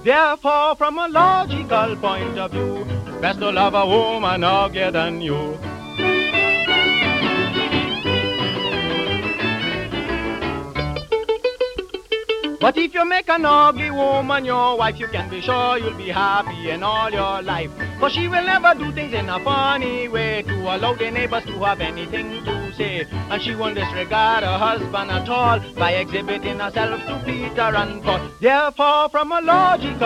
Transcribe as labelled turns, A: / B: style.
A: Therefore, from a logical point of view, best to love a woman uglier than you. But if you make an ugly woman your wife, you can be sure you'll be happy in all your life. For she will never do things in a funny way to allow the neighbors to have anything to say. And she won't disregard her husband at all by exhibiting herself to Peter and Paul. Therefore, from a logical